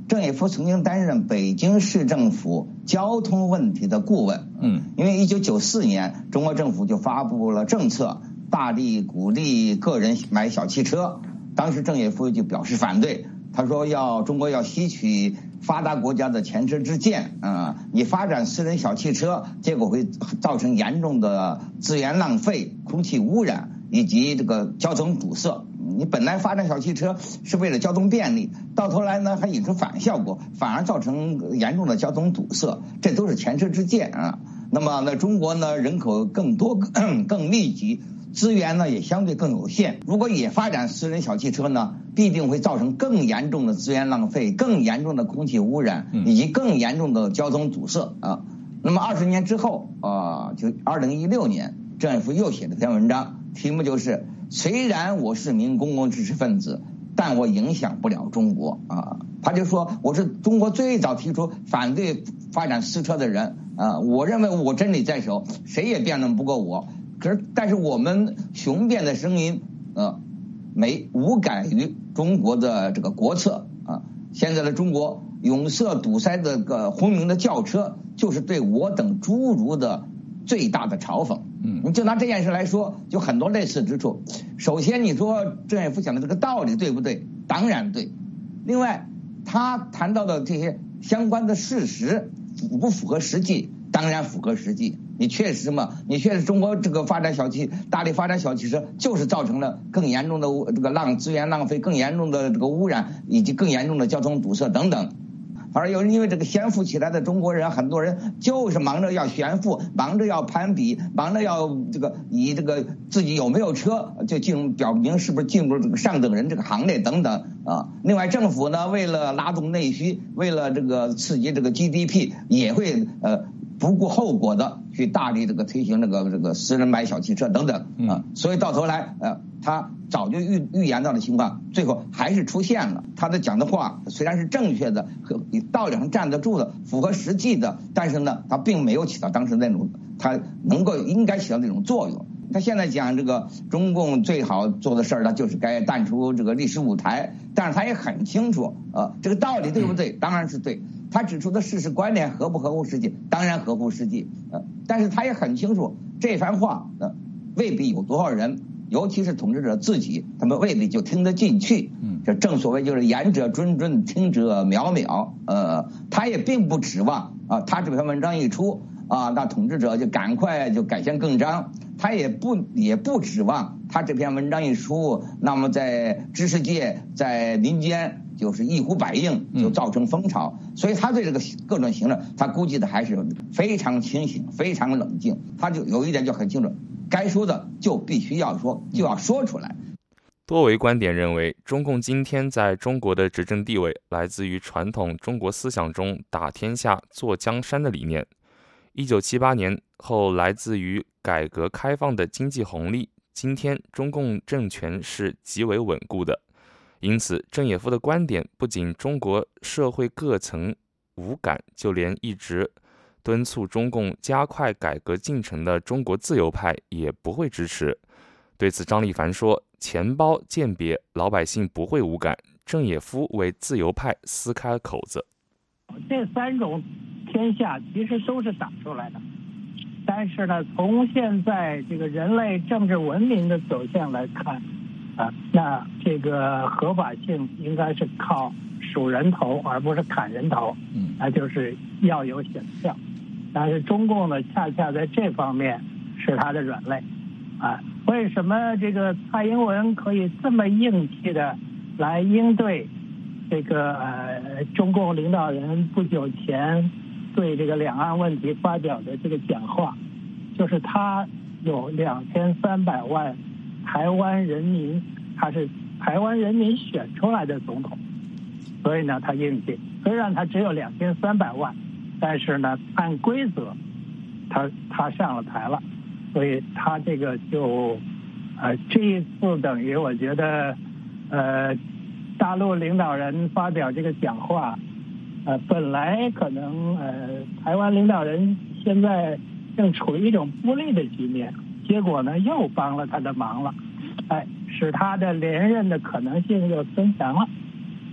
郑也夫曾经担任北京市政府交通问题的顾问。嗯，因为一九九四年中国政府就发布了政策，大力鼓励个人买小汽车，当时郑也夫就表示反对。他说要中国要吸取发达国家的前车之鉴啊、呃，你发展私人小汽车，结果会造成严重的资源浪费、空气污染以及这个交通堵塞。你本来发展小汽车是为了交通便利，到头来呢还引出反效果，反而造成严重的交通堵塞，这都是前车之鉴啊。那么呢，中国呢人口更多、更密集。资源呢也相对更有限，如果也发展私人小汽车呢，必定会造成更严重的资源浪费、更严重的空气污染以及更严重的交通堵塞啊。那么二十年之后啊，就二零一六年，郑也夫又写了篇文章，题目就是虽然我是名公共知识分子，但我影响不了中国啊。他就说我是中国最早提出反对发展私车的人啊，我认为我真理在手，谁也辩论不过我。可是，但是我们雄辩的声音，呃，没无感于中国的这个国策啊。现在的中国拥塞堵塞的个轰鸣的轿车，就是对我等诸儒的最大的嘲讽。嗯，你就拿这件事来说，就很多类似之处。首先，你说郑也夫讲的这个道理对不对？当然对。另外，他谈到的这些相关的事实符不符合实际？当然符合实际。你确实嘛？你确实中国这个发展小汽大力发展小汽车，就是造成了更严重的这个浪资源浪费、更严重的这个污染以及更严重的交通堵塞等等。而又因为这个炫富起来的中国人，很多人就是忙着要炫富，忙着要攀比，忙着要这个以这个自己有没有车就进入表明是不是进入这个上等人这个行列等等啊。另外，政府呢为了拉动内需，为了这个刺激这个 G D P， 也会呃。不顾后果的去大力这个推行这个这个私人买小汽车等等啊，所以到头来呃，他早就预预言到的情况，最后还是出现了。他的讲的话虽然是正确的，和道理上站得住的，符合实际的，但是呢，他并没有起到当时那种他能够应该起到那种作用。他现在讲这个中共最好做的事儿呢，就是该淡出这个历史舞台，但是他也很清楚啊，这个道理对不对？当然是对。他指出的事实观点合不合乎实际？当然合乎实际。呃，但是他也很清楚，这番话呃未必有多少人，尤其是统治者自己，他们未必就听得进去。嗯，这正所谓就是言者谆谆，听者渺渺。呃，他也并不指望啊，他这篇文章一出啊，那统治者就赶快就改弦更张。他也不也不指望他这篇文章一出，那么在知识界，在民间。就是一呼百应，就造成风潮，嗯、所以他对这个各种行政，他估计的还是非常清醒、非常冷静。他就有一点就很清楚，该说的就必须要说，就要说出来。 多维观点认为，中共今天在中国的执政地位来自于传统中国思想中打天下、坐江山的理念。一九七八年后，来自于改革开放的经济红利，今天中共政权是极为稳固的。因此，郑也夫的观点不仅中国社会各层无感，就连一直敦促中共加快改革进程的中国自由派也不会支持。对此，张立凡说：“钱包鉴别，老百姓不会无感。郑也夫为自由派撕开口子。” 这三种天下其实都是打出来的，但是呢，从现在这个人类政治文明的走向来看。啊，那这个合法性应该是靠数人头，而不是砍人头。嗯，那就是要有选票。但是中共呢，恰恰在这方面是它的软肋。啊，为什么这个蔡英文可以这么硬气的来应对这个呃中共领导人不久前对这个两岸问题发表的这个讲话？就是他有两千三百万。台湾人民，他是台湾人民选出来的总统，所以呢，他硬气。虽然他只有两千三百万，但是呢，按规则，他他上了台了，所以他这个就，呃，这一次等于我觉得，呃，大陆领导人发表这个讲话，呃，本来可能呃，台湾领导人现在正处于一种不利的局面。结果呢，又帮了他的忙了，哎，使他的连任的可能性又增强了，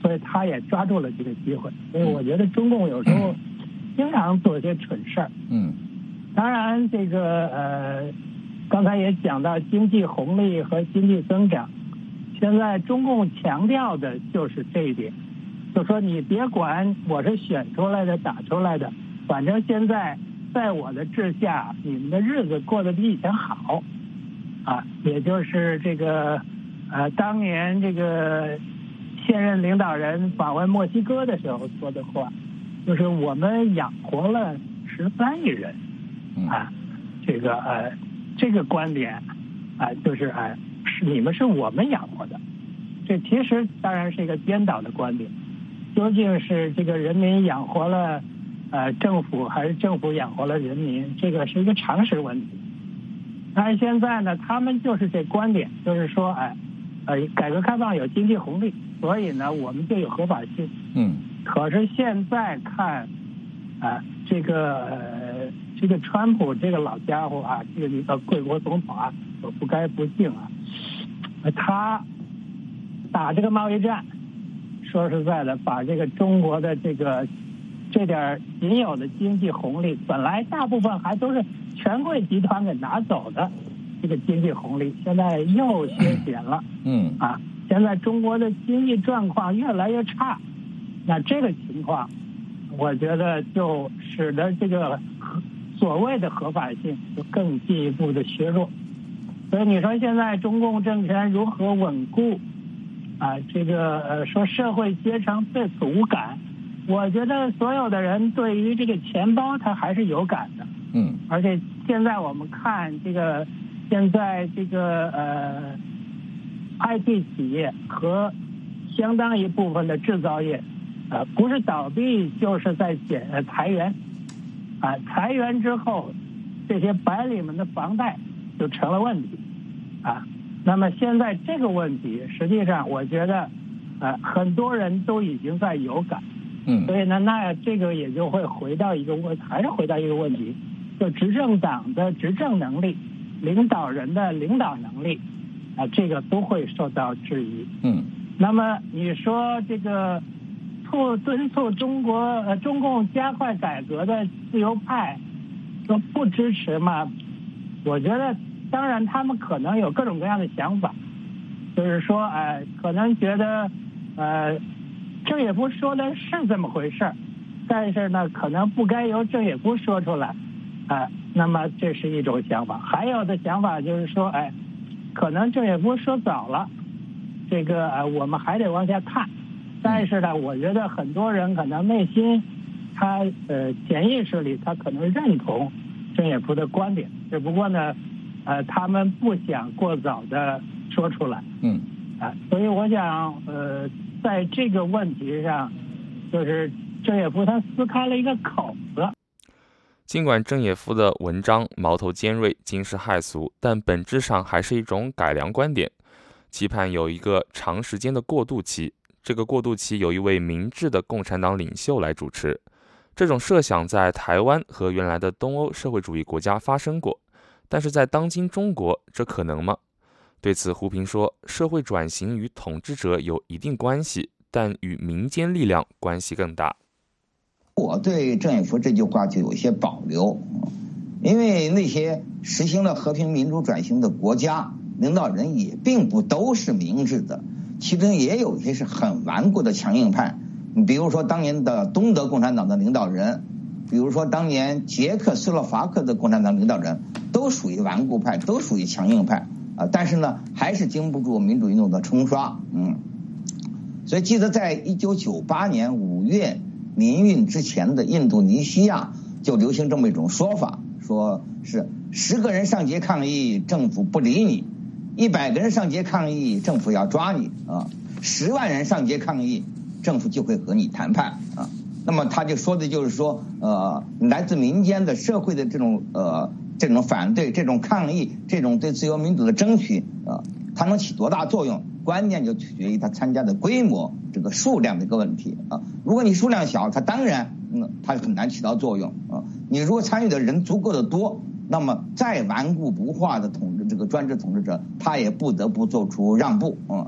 所以他也抓住了这个机会。所以我觉得中共有时候经常做一些蠢事儿。 嗯， 当然这个呃，刚才也讲到经济红利和经济增长，现在中共强调的就是这一点，就说你别管我是选出来的打出来的，反正现在在我的治下，你们的日子过得比以前好，啊，也就是这个呃，当年这个现任领导人访问墨西哥的时候说的话，就是我们养活了十三亿人，啊，这个呃，这个观点啊，就是哎、呃，是你们是我们养活的，这其实当然是一个颠倒的观点，究竟是这个人民养活了呃政府，还是政府养活了人民，这个是一个常识问题。但是现在呢，他们就是这观点，就是说哎，呃，改革开放有经济红利，所以呢，我们就有合法性。 嗯。 可是现在看，啊，这个呃，这个川普这个老家伙啊，这个一个贵国总统啊，我不该不敬啊，他打这个贸易战，说实在的，把这个中国的这个这点仅有的经济红利，本来大部分还都是权贵集团给拿走的这个经济红利，现在又削减了。 嗯。 啊，现在中国的经济状况越来越差。那这个情况，我觉得就使得这个所谓的合法性就更进一步的削弱。所以你说现在中共政权如何稳固？啊，这个呃说社会阶层对此无感，我觉得所有的人对于这个钱包他还是有感的。 嗯。 而且现在我们看这个，现在这个呃 I T 企业和相当一部分的制造业。呃，不是倒闭就是在减呃裁员，啊，裁员之后，这些白领们的房贷就成了问题，啊，那么现在这个问题，实际上我觉得，呃，很多人都已经在有感， 嗯， 所以呢，那这个也就会回到一个问，还是回到一个问题，就执政党的执政能力，领导人的领导能力，啊，这个都会受到质疑， 嗯， 那么你说这个。促敦促中国呃中共加快改革的自由派说不支持吗？我觉得当然他们可能有各种各样的想法，就是说哎、呃、可能觉得呃郑也夫说的是这么回事，但是呢可能不该由郑也夫说出来，啊、呃、那么这是一种想法。还有的想法就是说哎可能郑也夫说早了，这个呃我们还得往下看。但是呢，我觉得很多人可能内心，他呃潜意识里他可能认同郑也夫的观点，只不过呢，呃他们不想过早的说出来。 嗯。 啊，所以我想呃在这个问题上，就是郑也夫他撕开了一个口子。 尽管郑也夫的文章矛头尖锐、惊世骇俗，但本质上还是一种改良观点，期盼有一个长时间的过渡期。这个过渡期由一位明智的共产党领袖来主持，这种设想在台湾和原来的东欧社会主义国家发生过，但是在当今中国，这可能吗？对此，胡平说，社会转型与统治者有一定关系，但与民间力量关系更大。 我对郑也夫这句话就有些保留，因为那些实行了和平民主转型的国家领导人也并不都是明智的。其中也有一些是很顽固的强硬派，你比如说当年的东德共产党的领导人，比如说当年捷克斯洛伐克的共产党领导人，都属于顽固派，都属于强硬派啊、呃。但是呢，还是经不住民主运动的冲刷，嗯。所以记得在一九九八年五月民运之前的印度尼西亚就流行这么一种说法，说是十个人上街抗议，政府不理你。一百个人上街抗议，政府要抓你啊！十万人上街抗议，政府就会和你谈判啊。那么他就说的就是说，呃，来自民间的社会的这种呃这种反对、这种抗议、这种对自由民主的争取啊，它能起多大作用？关键就取决于他参加的规模、这个数量的一个问题啊。如果你数量小，它当然嗯它很难起到作用啊。你如果参与的人足够的多，那么再顽固不化的统治这个专制统治者，他也不得不做出让步，嗯，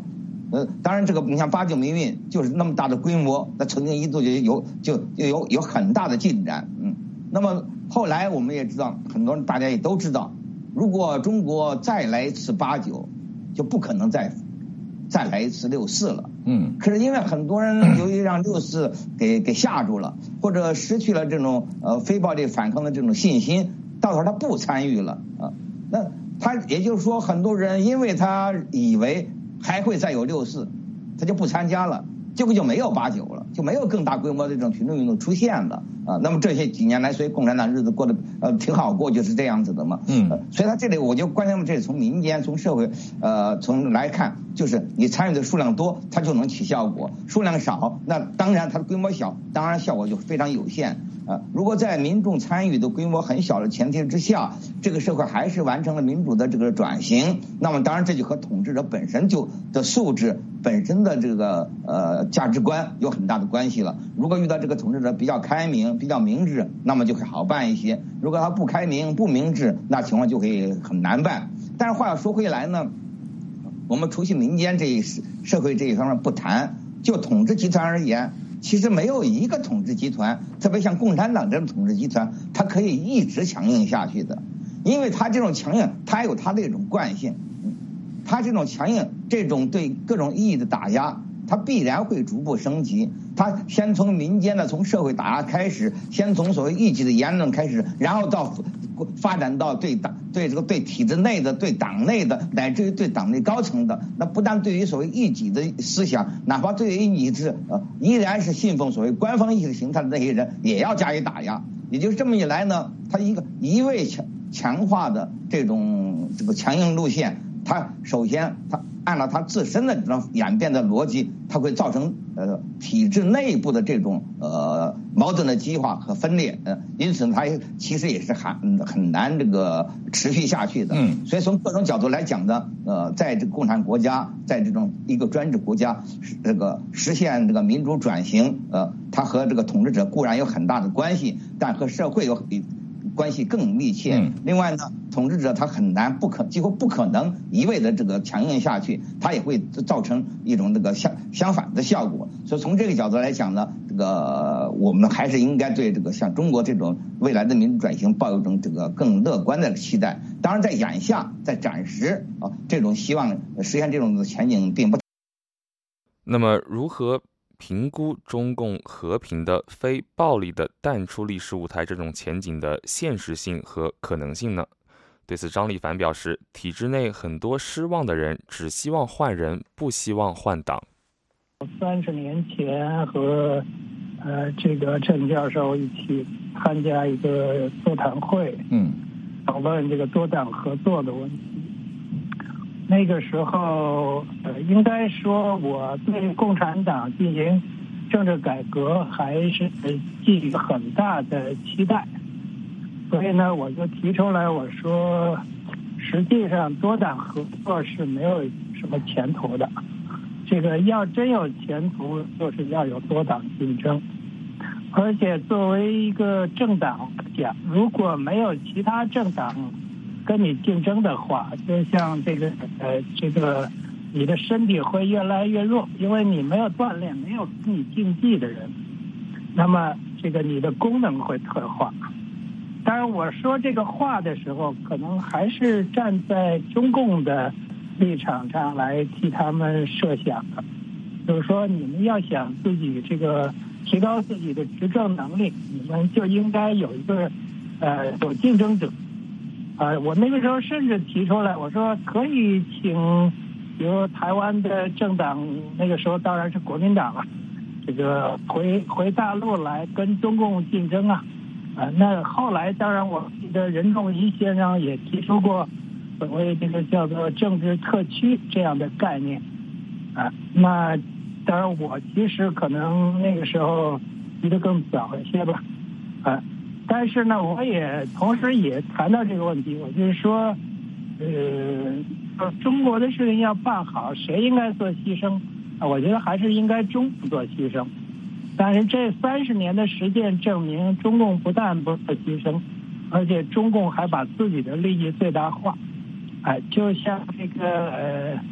呃，当然这个你像八九民运就是那么大的规模，那曾经一度就有就就有有很大的进展，嗯。那么后来我们也知道，很多人大家也都知道，如果中国再来一次八九，就不可能再再来一次六四了。嗯。可是因为很多人由于让六四给给吓住了，或者失去了这种呃非暴力反抗的这种信心，到时候他不参与了啊。那他也就是说，很多人因为他以为还会再有六四，他就不参加了，结果就没有八九了，就没有更大规模的这种群众运动出现了啊。那么这些几年来，所以共产党日子过得呃挺好过，就是这样子的嘛。嗯、呃，所以他这里我就关键这从民间从社会呃从来看，就是你参与的数量多，它就能起效果；数量少，那当然它的规模小，当然效果就非常有限。啊，如果在民众参与的规模很小的前提之下，这个社会还是完成了民主的这个转型，那么当然这就和统治者本身就的素质、本身的这个呃价值观有很大的关系了。如果遇到这个统治者比较开明、比较明智，那么就会好办一些；如果他不开明、不明智，那情况就会很难办。但是话要说回来呢，我们除去民间这一社会这一方面不谈，就统治集团而言。其实没有一个统治集团，特别像共产党这种统治集团，它可以一直强硬下去的，因为它这种强硬，它有它的一种惯性，它这种强硬，这种对各种意义的打压，它必然会逐步升级。它先从民间的、从社会打压开始，先从所谓异己的言论开始，然后到发展到对党、对这个对体制内的、对党内的，乃至于对党内高层的。那不但对于所谓异己的思想，哪怕对于你是呃依然是信奉所谓官方意识形态的那些人，也要加以打压。也就是这么一来呢，他一个一味强强化的这种这个强硬路线，它首先它按照它自身的这种演变的逻辑，它会造成呃体制内部的这种呃矛盾的激化和分裂，呃，因此它其实也是很很难这个持续下去的。嗯，所以从各种角度来讲呢，呃，在这个共产国家，在这种一个专制国家，这个实现这个民主转型，呃，它和这个统治者固然有很大的关系，但和社会有关系更密切。嗯、另外呢，统治者他很难不可几乎不可能一味的这个强硬下去，他也会造成一种这个相相反的效果。所以从这个角度来讲呢，这个我们还是应该对这个像中国这种未来的民主转型抱有一种这个更乐观的期待。当然，在眼下，在暂时啊，这种希望实现这种的前景并不。 那么，如何评估中共和平的、非暴力的淡出历史舞台这种前景的现实性和可能性呢？对此，张立凡表示，体制内很多失望的人只希望换人，不希望换党。 三十年前和呃这个郑教授一起参加一个座谈会，嗯，讨论这个多党合作的问题。那个时候，呃，应该说我对共产党进行政治改革还是寄予很大的期待，所以呢，我就提出来，我说，实际上多党合作是没有什么前途的，这个要真有前途，就是要有多党竞争，而且作为一个政党讲，如果没有其他政党跟你竞争的话，就像这个呃，这个你的身体会越来越弱，因为你没有锻炼，没有跟你竞技的人，那么这个你的功能会退化。当然，我说这个话的时候，可能还是站在中共的立场上来替他们设想的，就是说，你们要想自己这个提高自己的执政能力，你们就应该有一个呃有竞争者。呃，我那个时候甚至提出来，我说可以请，比如台湾的政党，那个时候当然是国民党了，这个回回大陆来跟中共竞争啊。呃，那后来当然我记得任仲夷先生也提出过所谓这个叫做政治特区这样的概念啊、呃。那当然我其实可能那个时候提得更早一些吧，啊、呃。但是呢，我也同时也谈到这个问题，我就是说，呃，中国的事情要办好，谁应该做牺牲？啊，我觉得还是应该中共做牺牲。但是这三十年的实践证明，中共不但不做牺牲，而且中共还把自己的利益最大化。哎，就像这个呃，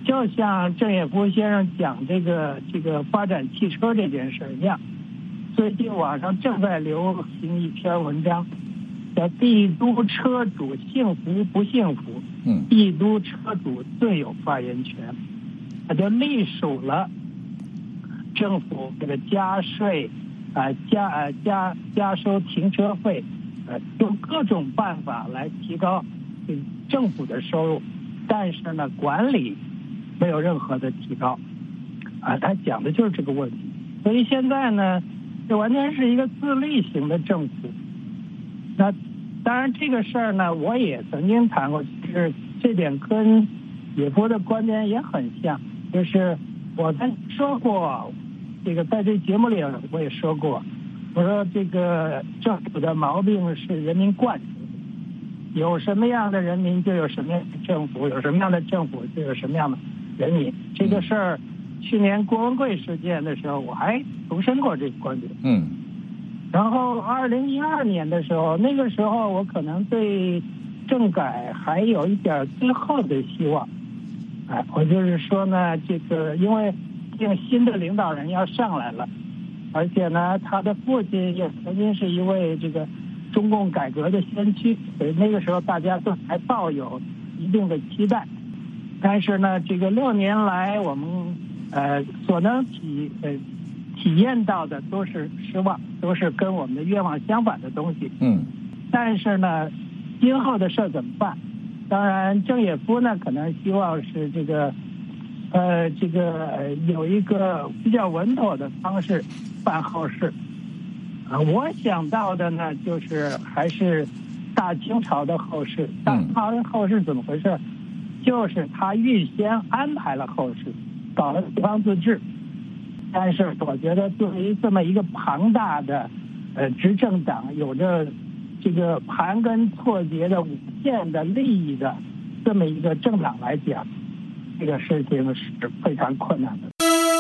就像郑也夫先生讲这个这个发展汽车这件事一样，最近网上正在流行一篇文章，叫“帝都车主幸福不幸福？嗯，帝都车主最有发言权”，他就隶属了政府这个加税，啊、呃、加呃加加收停车费，呃用各种办法来提高这个政府的收入，但是呢管理没有任何的提高，啊、呃，他讲的就是这个问题。所以现在呢，这完全是一个自立型的政府。那当然这个事儿呢，我也曾经谈过，就是这点跟也夫的观点也很像，就是我曾说过，这个在这节目里我也说过，我说这个政府的毛病是人民惯性的，有什么样的人民就有什么样的政府，有什么样的政府就有什么样的人民。这个事儿，去年郭文贵事件的时候，我还重申过这个观点。嗯。然后二零一二年的时候，那个时候我可能对政改还有一点最后的希望。哎，我就是说呢，这个因为这个新的领导人要上来了，而且呢，他的父亲也曾经是一位这个中共改革的先驱，所以那个时候大家都还抱有一定的期待。但是呢，这个六年来我们呃所能体呃体验到的都是失望，都是跟我们的愿望相反的东西。嗯。但是呢，今后的事怎么办？当然，郑也夫呢可能希望是这个呃这个、呃、有一个比较稳妥的方式办后事。啊、呃，我想到的呢就是还是大清朝的后事。大清朝的后事怎么回事？就是他预先安排了后事，搞了地方自治。但是我觉得对于这么一个庞大的呃执政党，有着这个盘根错节的无限的利益的这么一个政党来讲，这个事情是非常困难的。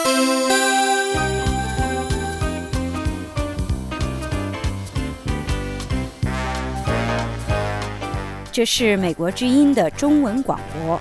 这是美国之音的中文广播。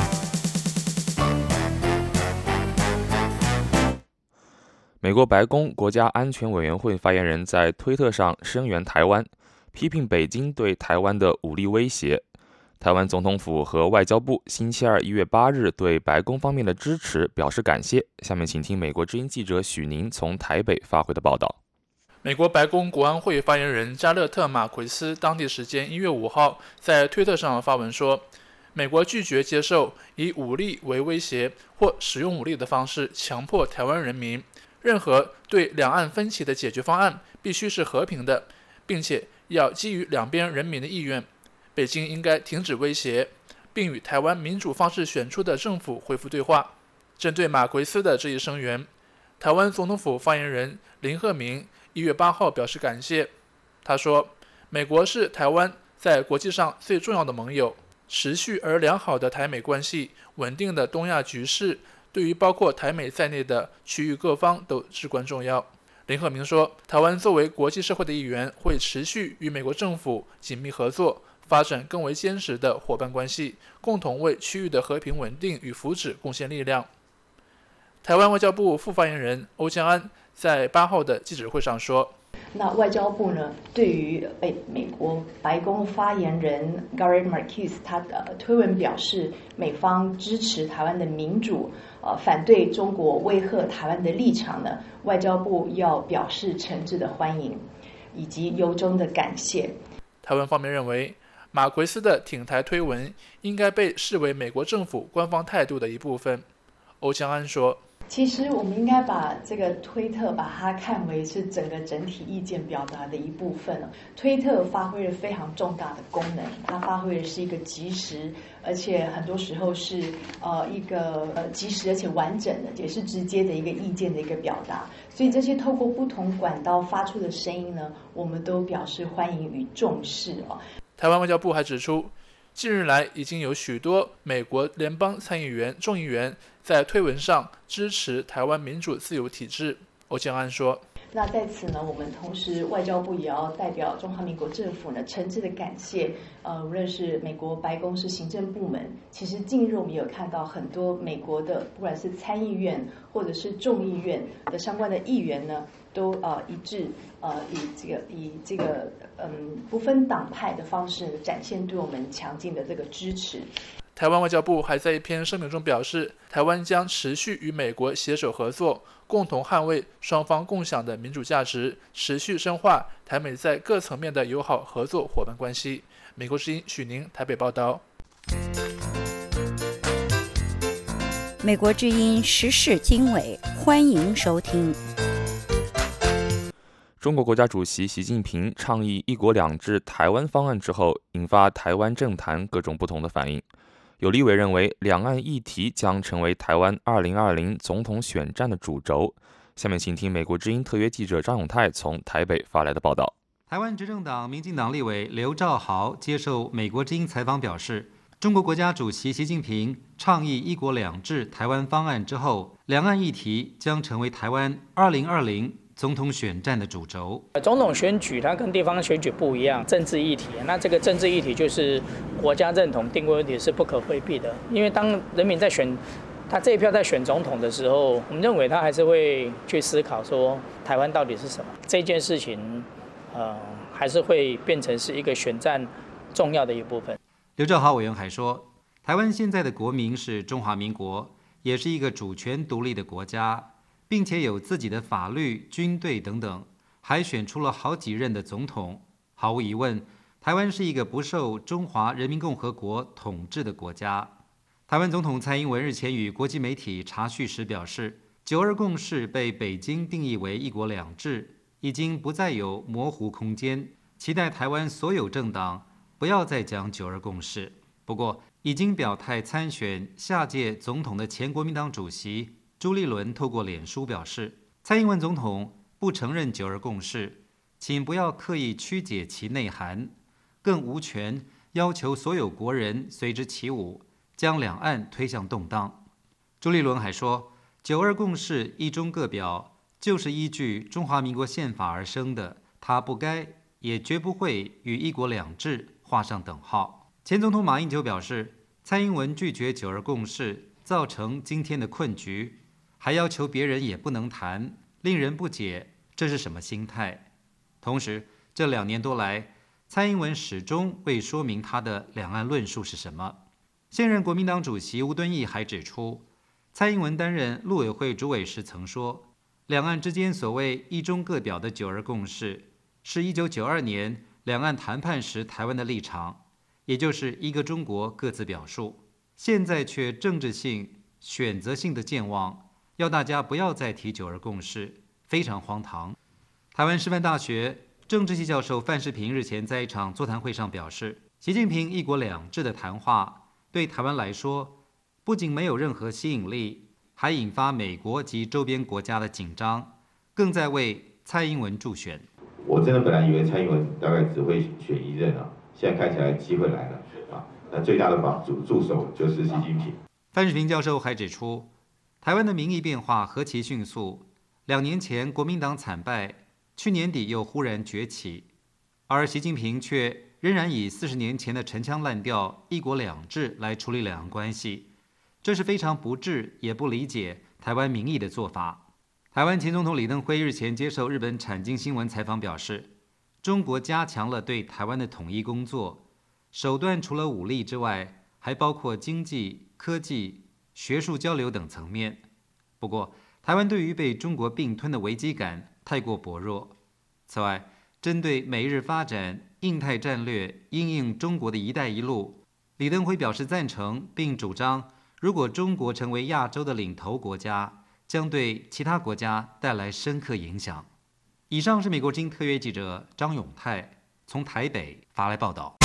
美国白宫国家安全委员会发言人在推特上声援台湾，批评北京对台湾的武力威胁。台湾总统府和外交部星期二一月八日对白宫方面的支持表示感谢。下面请听美国之音记者许宁从台北发回的报道。 美国白宫国安会发言人加勒特·马奎斯当地时间一月五号在推特上发文说，美国拒绝接受以武力为威胁或使用武力的方式强迫台湾人民，任何对两岸分歧的解决方案必须是和平的，并且要基于两边人民的意愿。北京应该停止威胁，并与台湾民主方式选出的政府恢复对话。针对马奎斯的这一声援，台湾总统府发言人林鹤鸣一月八号表示感谢。他说，美国是台湾在国际上最重要的盟友，持续而良好的台美关系，稳定的东亚局势，对于包括台美在内的区域各方都至关重要。林鹤鸣说，台湾作为国际社会的一员，会持续与美国政府紧密合作，发展更为坚实的伙伴关系，共同为区域的和平稳定与福祉贡献力量。台湾外交部副发言人欧江安在八号的记者会上说， 那外交部呢，对于被美国白宫发言人 Gary Marquez 他的推文表示，美方支持台湾的民主，呃，反对中国威吓台湾的立场呢，外交部要表示诚挚的欢迎，以及由衷的感谢。 台湾方面认为，马奎斯的挺台推文应该被视为美国政府官方态度的一部分。欧江安说， 其实我们应该把这个推特把它看为是整个整体意见表达的一部分。推特发挥了非常重大的功能，它发挥的是一个即时，而且很多时候是呃一个呃即时而且完整的，也是直接的一个意见的一个表达。所以这些透过不同管道发出的声音呢，我们都表示欢迎与重视哦。 台湾外交部还指出，近日来已经有许多美国联邦参议员、众议员在推文上支持台湾民主自由体制。欧江安说， 那在此呢，我们同时外交部也要代表中华民国政府呢，诚挚的感谢，呃，无论是美国白宫是行政部门，其实近日我们有看到很多美国的，不管是参议院或者是众议院的相关的议员呢，都呃一致呃以这个以这个嗯不分党派的方式展现对我们强劲的这个支持。 台湾外交部还在一篇声明中表示，台湾将持续与美国携手合作，共同捍卫双方共享的民主价值，持续深化台美在各层面的友好合作伙伴关系。美国之音许宁台北报道。 美国之音时事经纬，欢迎收听。 中国国家主席习近平倡议一国两制台湾方案之后，引发台湾政坛各种不同的反应。有立委认为，两岸议题将成为台湾二零二零总统选战的主轴。下面请听美国之音特约记者张永泰从台北发来的报道。 台湾执政党民进党立委刘兆豪接受美国之音采访表示，中国国家主席习近平倡议一国两制台湾方案之后，两岸议题将成为台湾二零二零总统选战的主轴。 总统选举它跟地方选举不一样，政治议题，那这个政治议题就是国家认同定位问题是不可回避的。因为当人民在选他这一票在选总统的时候，我们认为他还是会去思考说台湾到底是什么这件事情，呃，还是会变成是一个选战重要的一部分。 刘兆豪委员还说，台湾现在的国名是中华民国，也是一个主权独立的国家，并且有自己的法律、军队等等，还选出了好几任的总统。毫无疑问，台湾是一个不受中华人民共和国统治的国家。台湾总统蔡英文日前与国际媒体查叙时表示，九二共识被北京定义为一国两制，已经不再有模糊空间，期待台湾所有政党不要再讲九二共识。不过，已经表态参选下届总统的前国民党主席朱立伦透过脸书表示，蔡英文总统不承认九二共识，请不要刻意曲解其内涵，更无权要求所有国人随之起舞，将两岸推向动荡。朱立伦还说，九二共识一中各表就是依据中华民国宪法而生的，它不该也绝不会与一国两制画上等号。前总统马英九表示，蔡英文拒绝九二共识，造成今天的困局，还要求别人也不能谈，令人不解，这是什么心态？同时，这两年多来，蔡英文始终未说明他的两岸论述是什么。现任国民党主席吴敦义还指出，蔡英文担任陆委会主委时曾说，两岸之间所谓一中各表的九二共识，是一九九二年两岸谈判时台湾的立场，也就是一个中国各自表述。现在却政治性、选择性的健忘，要大家不要再提九二共识，非常荒唐。台湾师范大学政治系教授范世平日前在一场座谈会上表示，习近平一国两制的谈话对台湾来说，不仅没有任何吸引力，还引发美国及周边国家的紧张，更在为蔡英文助选。 我真的本来以为蔡英文大概只会选一任啊，现在看起来机会来了啊！那最大的帮助助手就是习近平。 范世平教授还指出，台湾的民意变化何其迅速，两年前国民党惨败，去年底又忽然崛起，而习近平却仍然以四十年前的陈腔滥调一国两制来处理两岸关系，这是非常不智也不理解台湾民意的做法。台湾前总统李登辉日前接受日本产经新闻采访表示，中国加强了对台湾的统一工作，手段除了武力之外，还包括经济、科技、学术交流等层面。不过，台湾对于被中国并吞的危机感太过薄弱。此外，针对美日发展印太战略因应中国的一带一路，李登辉表示赞成，并主张如果中国成为亚洲的领头国家，将对其他国家带来深刻影响。以上是美国之音特约记者张永泰从台北发来报道。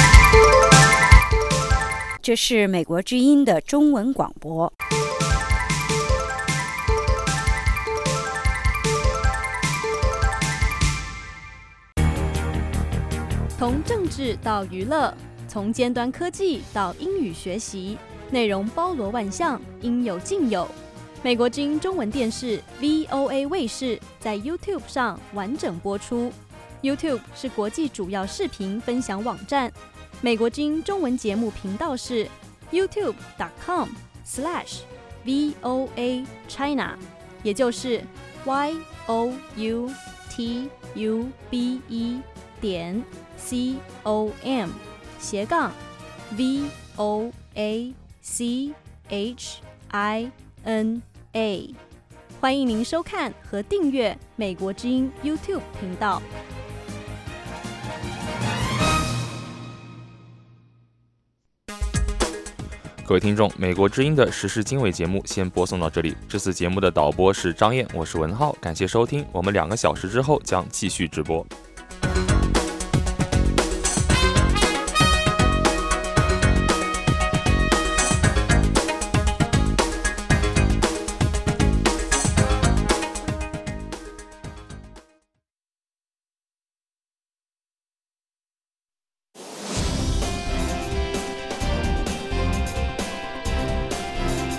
这是美国之音的中文广播。 从政治到娱乐，从尖端科技到英语学习，内容包罗万象，应有尽有。 美国之音中文电视 V O A 卫视在 YouTube 上完整播出。YouTube 是国际主要视频分享网站。美国之音中文节目频道是 youtube dot com slash V O A China， 也就是 Y O U T U B E 点 C O M 斜杠 V O A C H I N A。 欢迎您收看和订阅美国之音 YouTube 频道。 各位听众，美国之音的时事经纬节目先播送到这里。这次节目的导播是张燕，我是文浩，感谢收听。我们两个小时之后将继续直播。